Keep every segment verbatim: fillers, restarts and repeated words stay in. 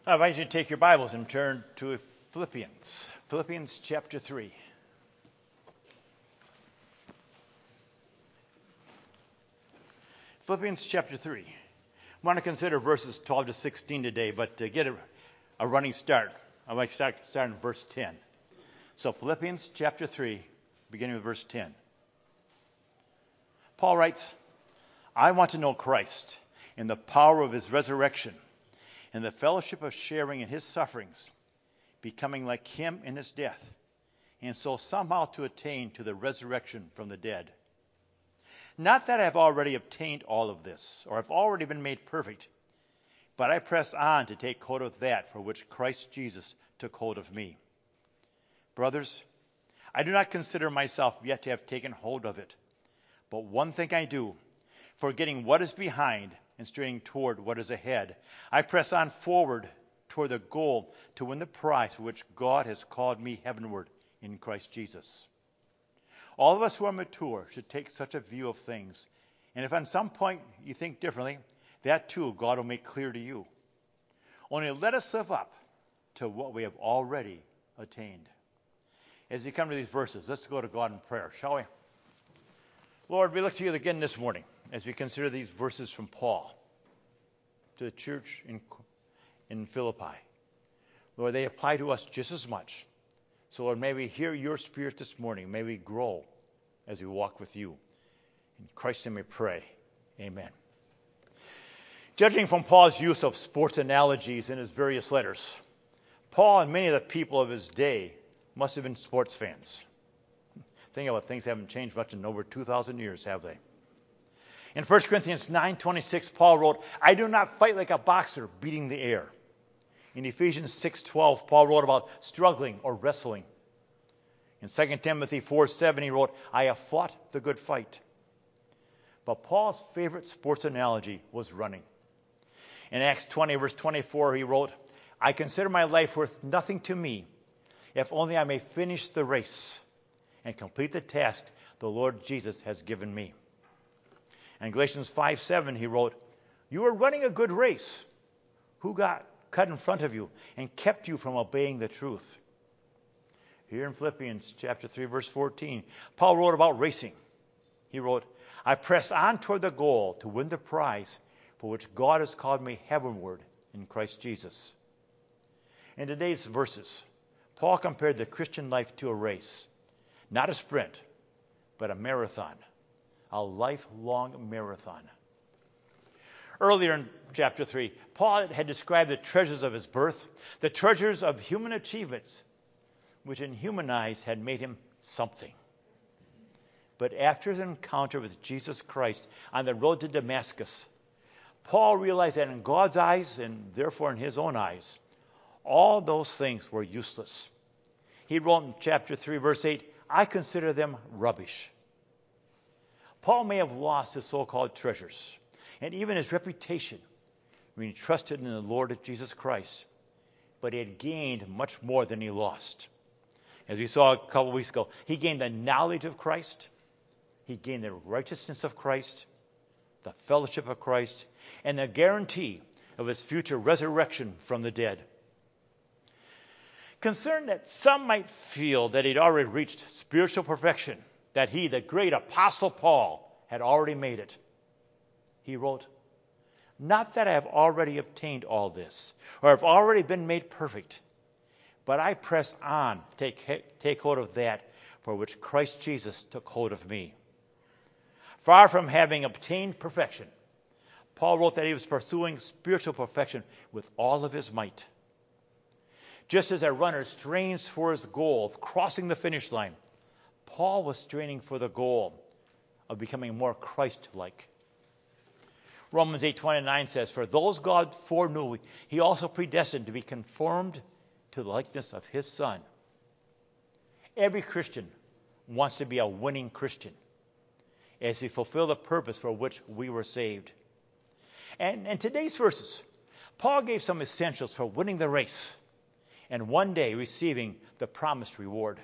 I invite you to take your Bibles and turn to Philippians. Philippians chapter three. Philippians chapter three. I want to consider verses twelve to sixteen today, but to get a, a running start, I'd like to start, start in verse ten. So Philippians chapter three, beginning with verse ten. Paul writes, I want to know Christ in the power of his resurrection, in the fellowship of sharing in his sufferings, becoming like him in his death, and so somehow to attain to the resurrection from the dead. Not that I have already obtained all of this, or have already been made perfect, but I press on to take hold of that for which Christ Jesus took hold of me. Brothers, I do not consider myself yet to have taken hold of it, but one thing I do, forgetting what is behind and straining toward what is ahead, I press on forward toward the goal to win the prize for which God has called me heavenward in Christ Jesus. All of us who are mature should take such a view of things. And if at some point you think differently, that too God will make clear to you. Only let us live up to what we have already attained. As you come to these verses, let's go to God in prayer, shall we? Lord, we look to you again this morning as we consider these verses from Paul to the church in, in Philippi. Lord, they apply to us just as much. So, Lord, may we hear your spirit this morning. May we grow as we walk with you. In Christ's name we pray. Amen. Judging from Paul's use of sports analogies in his various letters, Paul and many of the people of his day must have been sports fans. Think about it, things haven't changed much in over two thousand years, have they? In First Corinthians nine twenty-six, Paul wrote, I do not fight like a boxer beating the air. In Ephesians six twelve, Paul wrote about struggling or wrestling. In Second Timothy four seven, he wrote, I have fought the good fight. But Paul's favorite sports analogy was running. In Acts twenty, verse twenty-four, he wrote, I consider my life worth nothing to me, if only I may finish the race and complete the task the Lord Jesus has given me. In Galatians five seven, he wrote, you are running a good race. Who got cut in front of you and kept you from obeying the truth? Here in Philippians chapter three, verse fourteen, Paul wrote about racing. He wrote, I press on toward the goal to win the prize for which God has called me heavenward in Christ Jesus. In today's verses, Paul compared the Christian life to a race. Not a sprint, but a marathon, a lifelong marathon. Earlier in chapter three, Paul had described the treasures of his birth, the treasures of human achievements, which in human eyes had made him something. But after his encounter with Jesus Christ on the road to Damascus, Paul realized that in God's eyes, and therefore in his own eyes, all those things were useless. He wrote in chapter three, verse eight, I consider them rubbish. Paul may have lost his so-called treasures and even his reputation when he trusted in the Lord Jesus Christ, but he had gained much more than he lost. As we saw a couple weeks ago, he gained the knowledge of Christ, he gained the righteousness of Christ, the fellowship of Christ, and the guarantee of his future resurrection from the dead. Concerned that some might feel that he'd already reached spiritual perfection, that he, the great Apostle Paul, had already made it, he wrote, not that I have already obtained all this, or have already been made perfect, but I press on to take, take hold of that for which Christ Jesus took hold of me. Far from having obtained perfection, Paul wrote that he was pursuing spiritual perfection with all of his might. Just as a runner strains for his goal of crossing the finish line, Paul was straining for the goal of becoming more Christ-like. Romans eight twenty-nine says, for those God foreknew, he also predestined to be conformed to the likeness of his Son. Every Christian wants to be a winning Christian as we fulfill the purpose for which we were saved. And in today's verses, Paul gave some essentials for winning the race and one day receiving the promised reward.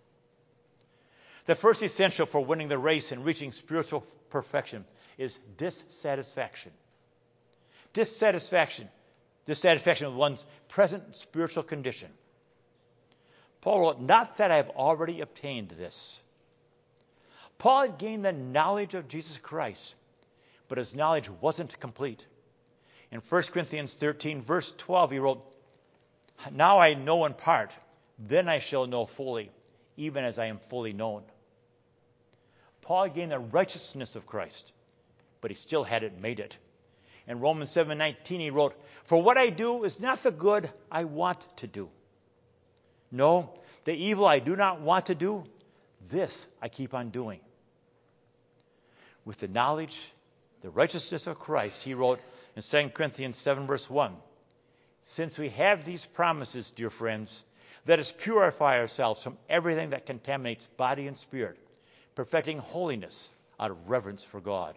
The first essential for winning the race and reaching spiritual perfection is dissatisfaction. Dissatisfaction dissatisfaction with one's present spiritual condition. Paul wrote, not that I have already obtained this. Paul had gained the knowledge of Jesus Christ, but his knowledge wasn't complete. In First Corinthians thirteen, verse twelve, he wrote, now I know in part, then I shall know fully, even as I am fully known. Paul gained the righteousness of Christ, but he still hadn't made it. In Romans seven nineteen, he wrote, for what I do is not the good I want to do. No, the evil I do not want to do, this I keep on doing. With the knowledge, the righteousness of Christ, he wrote in Second Corinthians seven, verse one, since we have these promises, dear friends, let us purify ourselves from everything that contaminates body and spirit, perfecting holiness out of reverence for God.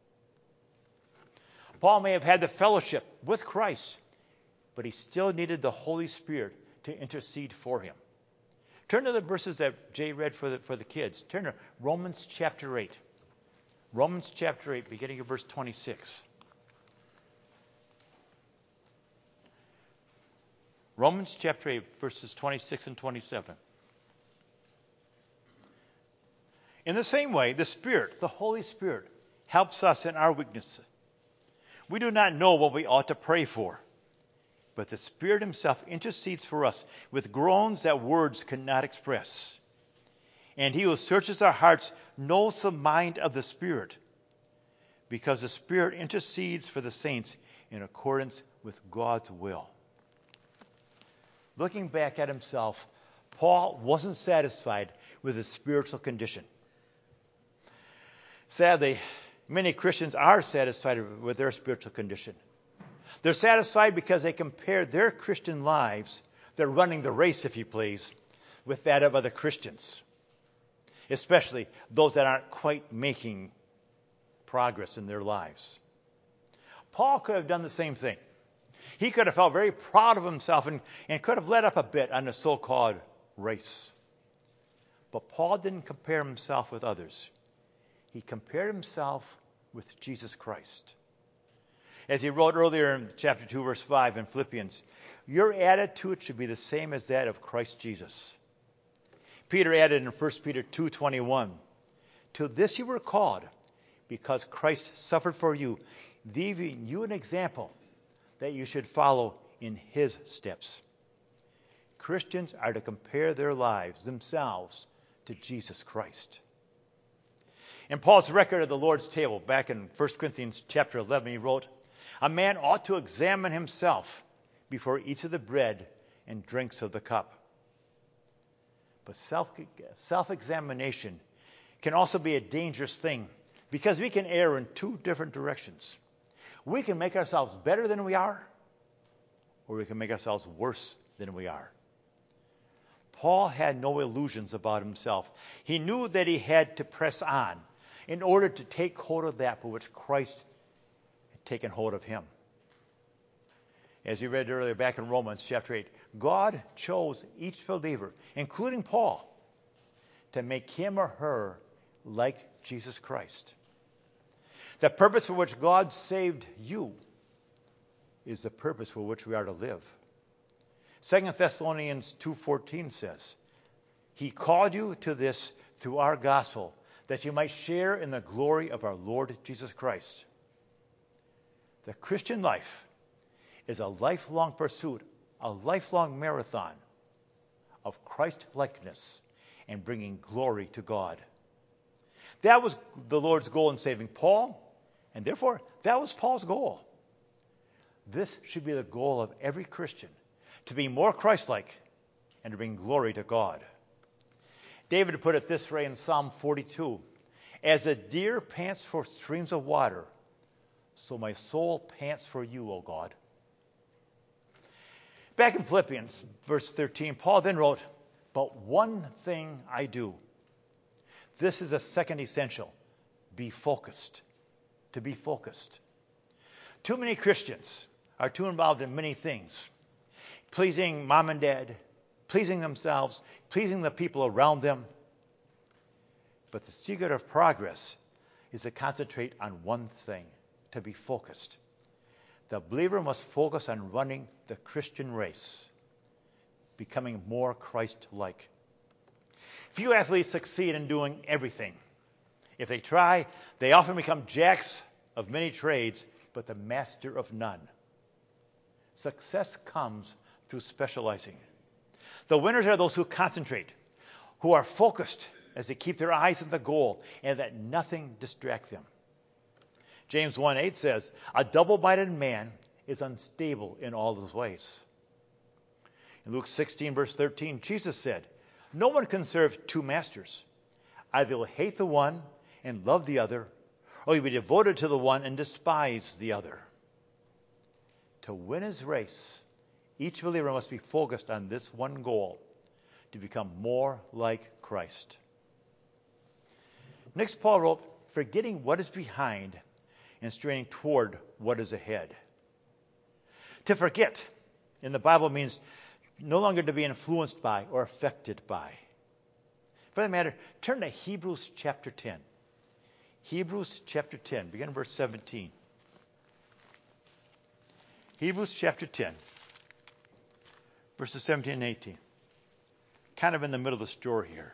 Paul may have had the fellowship with Christ, but he still needed the Holy Spirit to intercede for him. Turn to the verses that Jay read for the, for the kids. Turn to Romans chapter eight. Romans chapter eight, beginning of verse twenty-six. Romans chapter eight, verses twenty-six and twenty-seven. In the same way, the Spirit, the Holy Spirit, helps us in our weaknesses. We do not know what we ought to pray for, but the Spirit himself intercedes for us with groans that words cannot express. And he who searches our hearts knows the mind of the Spirit, because the Spirit intercedes for the saints in accordance with God's will. Looking back at himself, Paul wasn't satisfied with his spiritual condition. Sadly, many Christians are satisfied with their spiritual condition. They're satisfied because they compare their Christian lives, they're running the race, if you please, with that of other Christians, especially those that aren't quite making progress in their lives. Paul could have done the same thing. He could have felt very proud of himself and, and could have let up a bit on the so-called race. But Paul didn't compare himself with others. He compared himself with Jesus Christ. As he wrote earlier in chapter two, verse five in Philippians, your attitude should be the same as that of Christ Jesus. Peter added in First Peter two twenty-one, to this you were called, because Christ suffered for you, leaving you an example that you should follow in his steps. Christians are to compare their lives, themselves, to Jesus Christ. In Paul's record of the Lord's table, back in First Corinthians chapter eleven, he wrote, a man ought to examine himself before he eats of the bread and drinks of the cup. But self, self-examination can also be a dangerous thing, because we can err in two different directions. We can make ourselves better than we are, or we can make ourselves worse than we are. Paul had no illusions about himself. He knew that he had to press on in order to take hold of that for which Christ had taken hold of him. As we read earlier back in Romans chapter eight, God chose each believer, including Paul, to make him or her like Jesus Christ. The purpose for which God saved you is the purpose for which we are to live. Second Thessalonians two fourteen says, he called you to this through our gospel, that you might share in the glory of our Lord Jesus Christ. The Christian life is a lifelong pursuit, a lifelong marathon of Christ-likeness and bringing glory to God. That was the Lord's goal in saving Paul, and therefore that was Paul's goal. This should be the goal of every Christian, to be more Christ-like and to bring glory to God. David put it this way in Psalm forty-two, as a deer pants for streams of water, so my soul pants for you, O God. Back in Philippians, verse thirteen, Paul then wrote, but one thing I do. This is a second essential. Be focused. To be focused. Too many Christians are too involved in many things. Pleasing mom and dad, pleasing themselves, pleasing the people around them. But the secret of progress is to concentrate on one thing, to be focused. The believer must focus on running the Christian race, becoming more Christ-like. Few athletes succeed in doing everything. If they try, they often become jacks of many trades, but the master of none. Success comes through specializing. The winners are those who concentrate, who are focused as they keep their eyes on the goal and that nothing distracts them. James one eight says, a double-minded man is unstable in all his ways. In Luke sixteen, verse thirteen, Jesus said, no one can serve two masters. Either he will hate the one and love the other, or he will be devoted to the one and despise the other. To win his race, each believer must be focused on this one goal, to become more like Christ. Next, Paul wrote, forgetting what is behind and straining toward what is ahead. To forget in the Bible means no longer to be influenced by or affected by. For that matter, turn to Hebrews chapter ten. Hebrews chapter ten, begin in verse seventeen. Hebrews chapter ten, verses seventeen and eighteen. Kind of in the middle of the story here.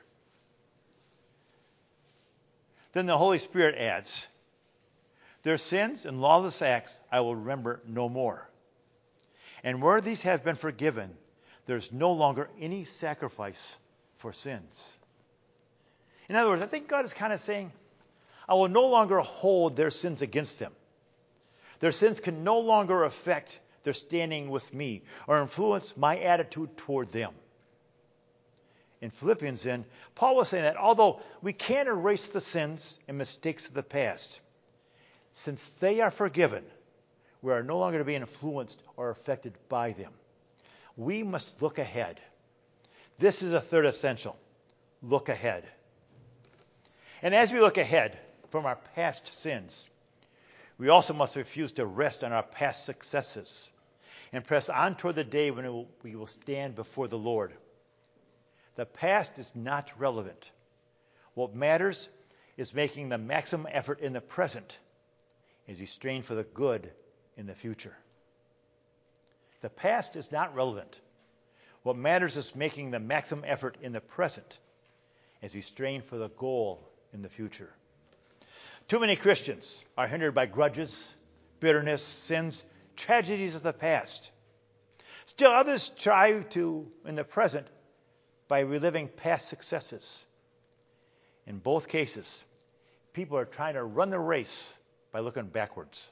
Then the Holy Spirit adds, their sins and lawless acts I will remember no more. And where these have been forgiven, there's no longer any sacrifice for sins. In other words, I think God is kind of saying, I will no longer hold their sins against them. Their sins can no longer affect their standing with me or influence my attitude toward them. In Philippians, then, Paul was saying that although we can't erase the sins and mistakes of the past, since they are forgiven, we are no longer to be influenced or affected by them. We must look ahead. This is a third essential. Look ahead. And as we look ahead from our past sins, we also must refuse to rest on our past successes and press on toward the day when it will, we will stand before the Lord. The past is not relevant. What matters is making the maximum effort in the present as we strain for the good in the future. The past is not relevant. What matters is making the maximum effort in the present as we strain for the goal in the future. Too many Christians are hindered by grudges, bitterness, sins, tragedies of the past. Still others try to, in the present, by reliving past successes. In both cases, people are trying to run the race by looking backwards.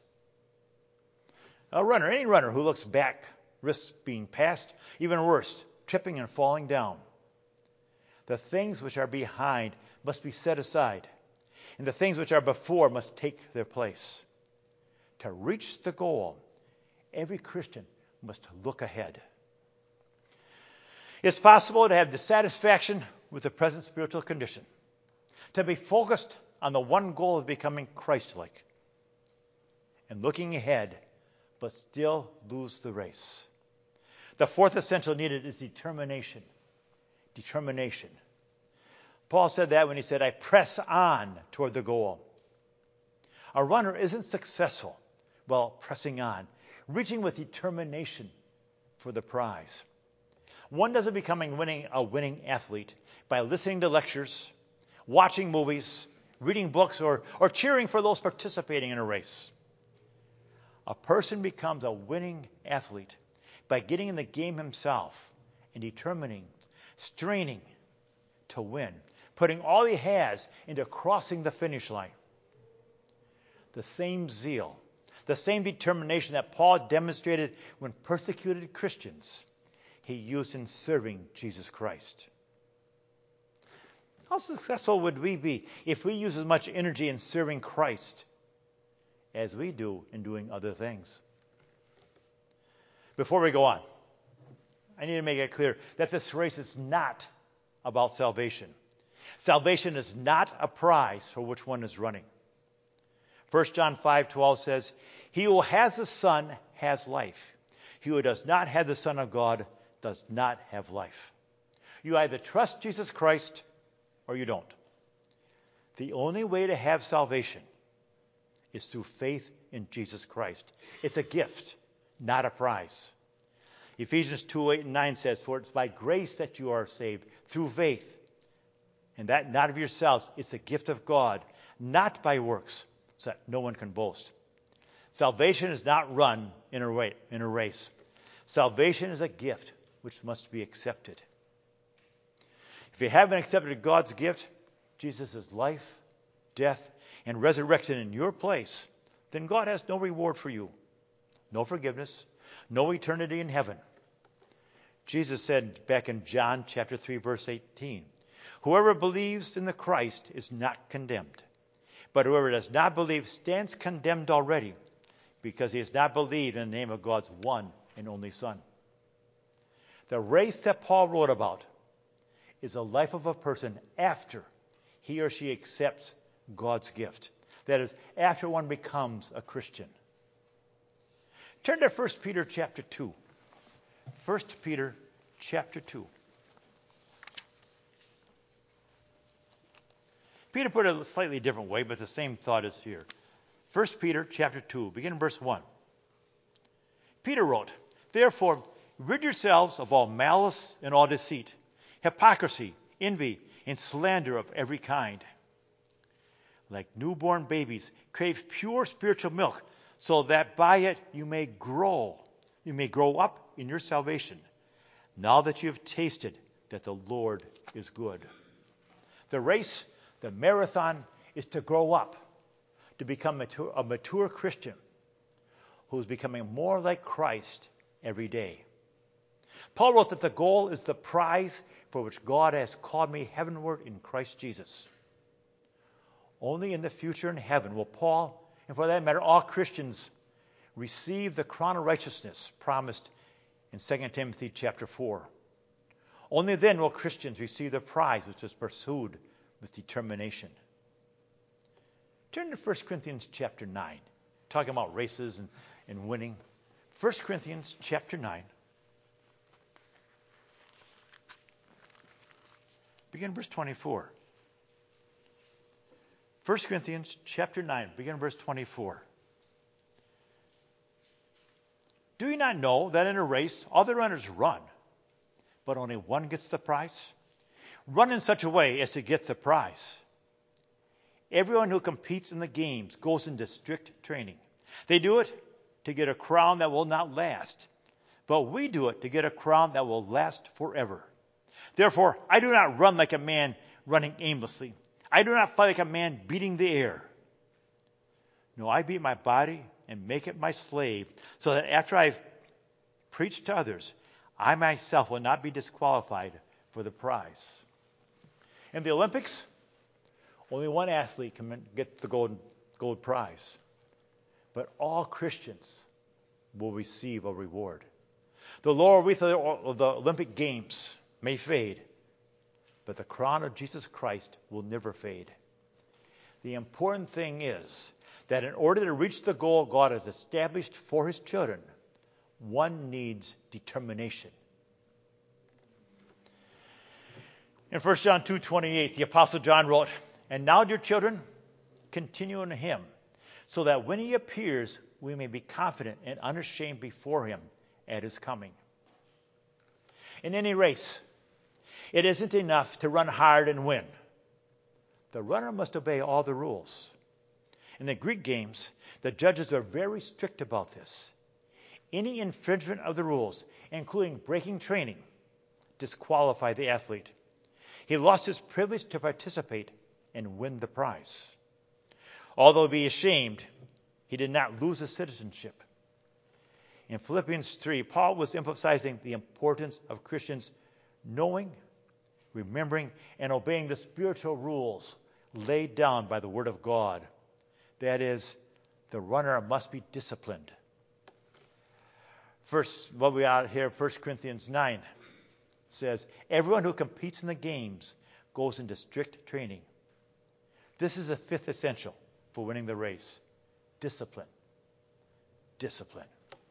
A runner, any runner who looks back, risks being passed, even worse, tripping and falling down. The things which are behind must be set aside, and the things which are before must take their place. To reach the goal, every Christian must look ahead. It's possible to have dissatisfaction with the present spiritual condition, to be focused on the one goal of becoming Christ-like, and looking ahead, but still lose the race. The fourth essential needed is determination. Determination. Paul said that when he said, I press on toward the goal. A runner isn't successful while pressing on, reaching with determination for the prize. One doesn't become winning, a winning athlete by listening to lectures, watching movies, reading books, or, or cheering for those participating in a race. A person becomes a winning athlete by getting in the game himself and determining, straining to win, putting all he has into crossing the finish line. The same zeal, the same determination that Paul demonstrated when persecuted Christians, he used in serving Jesus Christ. How successful would we be if we use as much energy in serving Christ as we do in doing other things? Before we go on, I need to make it clear that this race is not about salvation. Salvation is not a prize for which one is running. First John five twelve says, he who has the Son has life. He who does not have the Son of God does not have life. You either trust Jesus Christ or you don't. The only way to have salvation is through faith in Jesus Christ. It's a gift, not a prize. Ephesians two, eight, and nine says, "For it's by grace that you are saved, through faith. And that not of yourselves, it's a gift of God, not by works, so that no one can boast." Salvation is not run in a ra- in a race. Salvation is a gift which must be accepted. If you haven't accepted God's gift, Jesus' life, death, and resurrection in your place, then God has no reward for you, no forgiveness, no eternity in heaven. Jesus said back in John chapter three, verse eighteen, "Whoever believes in the Christ is not condemned. But whoever does not believe stands condemned already, because he has not believed in the name of God's one and only Son." The race that Paul wrote about is the life of a person after he or she accepts God's gift. That is, after one becomes a Christian. Turn to First Peter chapter two. First Peter chapter two. Peter put it a slightly different way, but the same thought is here. First Peter chapter two, begin in verse one. Peter wrote, "Therefore, rid yourselves of all malice and all deceit, hypocrisy, envy, and slander of every kind. Like newborn babies, crave pure spiritual milk, so that by it you may grow, you may grow up in your salvation, now that you have tasted that the Lord is good." The race, the marathon, is to grow up, to become mature, a mature Christian who's becoming more like Christ every day. Paul wrote that the goal is the prize for which God has called me heavenward in Christ Jesus. Only in the future in heaven will Paul, and for that matter all Christians, receive the crown of righteousness promised in Second Timothy chapter four. Only then will Christians receive the prize which is pursued with determination. Turn to First Corinthians chapter nine, talking about races and, and winning. First Corinthians chapter nine. Begin verse twenty-four. First Corinthians chapter nine, begin verse twenty-four. "Do you not know that in a race all the runners run, but only one gets the prize? Run in such a way as to get the prize. Everyone who competes in the games goes into strict training. They do it to get a crown that will not last, but we do it to get a crown that will last forever. Therefore, I do not run like a man running aimlessly. I do not fight like a man beating the air. No, I beat my body and make it my slave, so that after I've preached to others, I myself will not be disqualified for the prize." In the Olympics, only one athlete can get the gold, gold prize, but all Christians will receive a reward. The laurel wreath of the Olympic Games may fade, but the crown of Jesus Christ will never fade. The important thing is that in order to reach the goal God has established for his children, one needs determination. In First John two twenty-eight, the Apostle John wrote, "And now, dear children, continue in him, so that when he appears, we may be confident and unashamed before him at his coming." In any race, it isn't enough to run hard and win. The runner must obey all the rules. In the Greek games, the judges are very strict about this. Any infringement of the rules, including breaking training, disqualified the athlete. He lost his privilege to participate and win the prize. Although be ashamed, he did not lose his citizenship. In Philippians three, Paul was emphasizing the importance of Christians knowing, remembering, and obeying the spiritual rules laid down by the Word of God. That is, the runner must be disciplined. First, what we are here, First Corinthians nine says, "Everyone who competes in the games goes into strict training." This is a fifth essential for winning the race. Discipline. Discipline.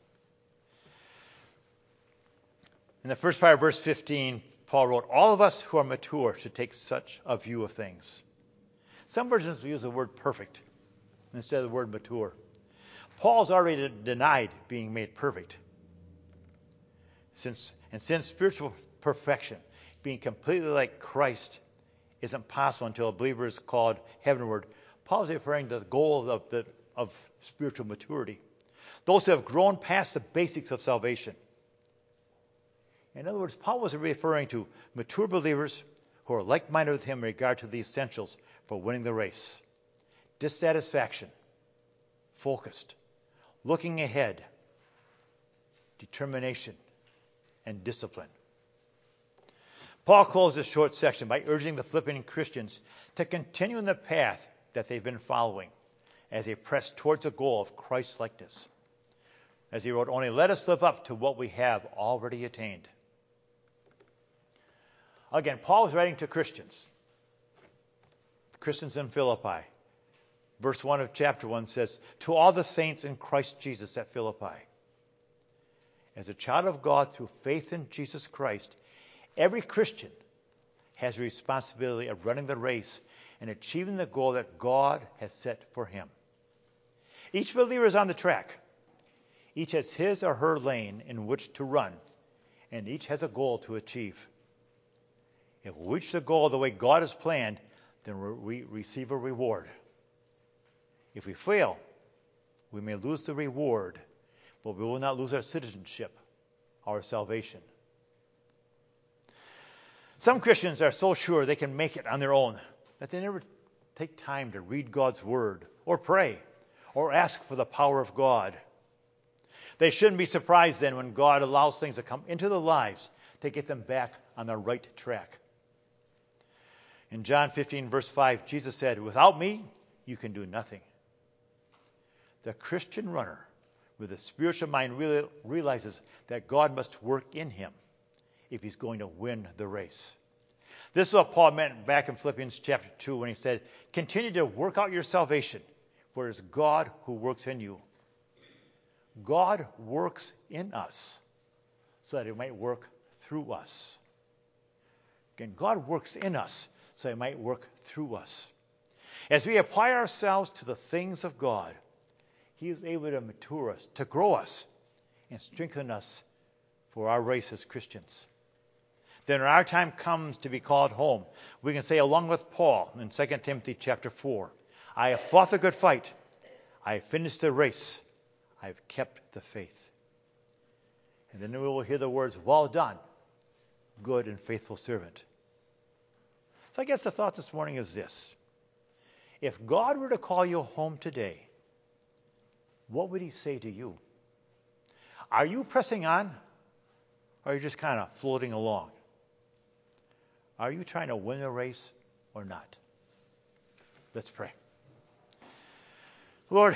In the first part of verse fifteen, Paul wrote, "All of us who are mature should take such a view of things." Some versions use the word perfect instead of the word mature. Paul's already denied being made perfect. Since, and since spiritual perfection, being completely like Christ, isn't possible until a believer is called heavenward, Paul is referring to the goal of, the, of spiritual maturity. Those who have grown past the basics of salvation. In other words, Paul was referring to mature believers who are like-minded with him in regard to the essentials for winning the race. Dissatisfaction, focused, looking ahead, determination, and discipline. Paul closed this short section by urging the Philippian Christians to continue in the path that they've been following as they press towards the goal of Christ-likeness. As he wrote, only let us live up to what we have already attained. Again, Paul is writing to Christians. Christians in Philippi. Verse one of chapter one says, to all the saints in Christ Jesus at Philippi. As a child of God through faith in Jesus Christ, every Christian has a responsibility of running the race and achieving the goal that God has set for him. Each believer is on the track. Each has his or her lane in which to run, and each has a goal to achieve. If we reach the goal the way God has planned, then we receive a reward. If we fail, we may lose the reward, but we will not lose our citizenship, our salvation. Some Christians are so sure they can make it on their own that they never take time to read God's Word or pray or ask for the power of God. They shouldn't be surprised then when God allows things to come into their lives to get them back on the right track. In John fifteen, verse five, Jesus said, without me, you can do nothing. The Christian runner with a spiritual mind really realizes that God must work in him if he's going to win the race. This is what Paul meant back in Philippians chapter two when he said, continue to work out your salvation, for it is God who works in you. God works in us so that it might work through us. Again, God works in us so it might work through us. As we apply ourselves to the things of God, he is able to mature us, to grow us, and strengthen us for our race as Christians. Then when our time comes to be called home, we can say along with Paul in Second Timothy chapter four, I have fought the good fight. I have finished the race. I have kept the faith. And then we will hear the words, well done, good and faithful servant. So I guess the thought this morning is this. If God were to call you home today, what would he say to you? Are you pressing on? Or are you just kind of floating along? Are you trying to win a race or not? Let's pray. Lord,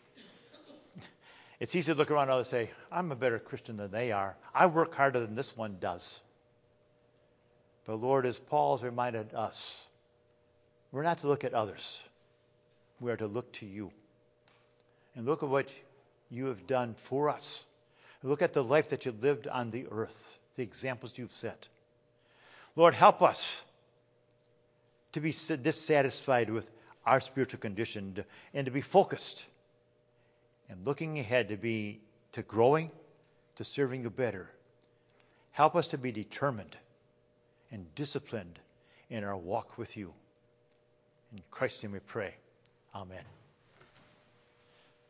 it's easy to look around others and say, I'm a better Christian than they are. I work harder than this one does. But Lord, as Paul's reminded us, we're not to look at others. We are to look to you. And look at what you have done for us. Look at the life that you lived on the earth, the examples you've set. Lord, help us to be dissatisfied with our spiritual condition and to be focused and looking ahead to be to growing, to serving you better. Help us to be determined and disciplined in our walk with you. In Christ's name we pray. Amen.